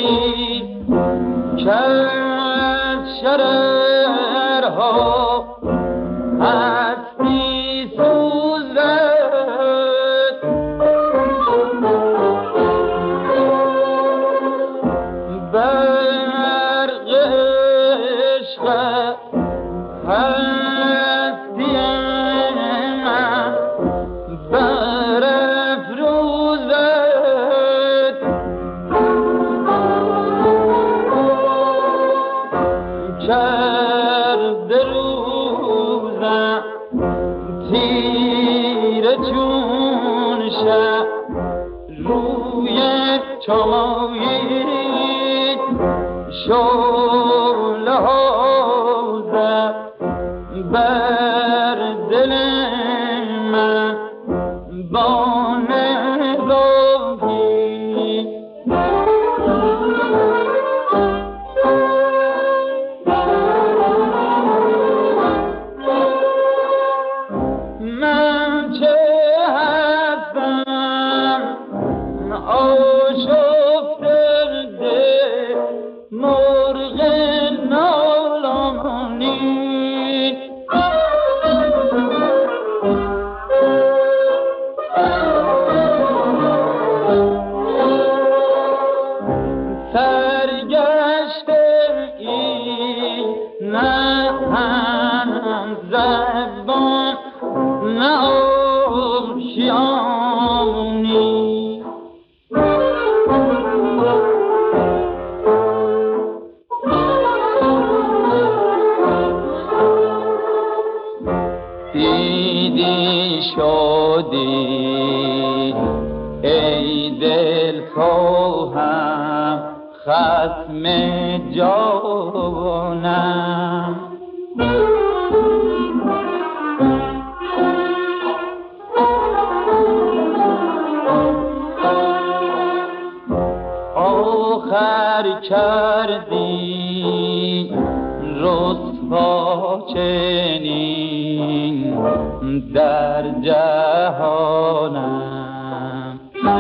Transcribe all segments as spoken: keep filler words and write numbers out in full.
که شررها هستی سوزد برق عشق هستی من برافروزد کرده روزم تیره چون شب روی چمایید شعله ها زد بر دل من با نگاهی من چه هستم آشفته ده مرغ نالانی سرگشته ای نه هم زبان نه آشیانی دیدی شادی ای دل خواهم ختم جانم آخر کردی رسوا چنین در جهانم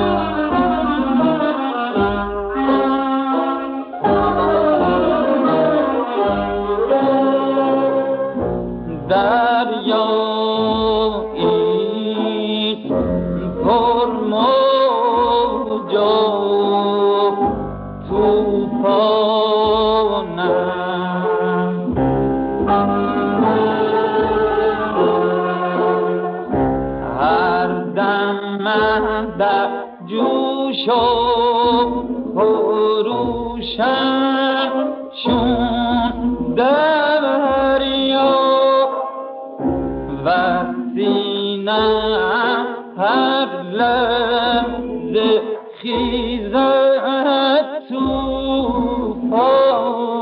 دریایی پر موج و طوفانم هر دم من در جوش و خروشم چون دریا و سینم هر لحظه خیزد طوفان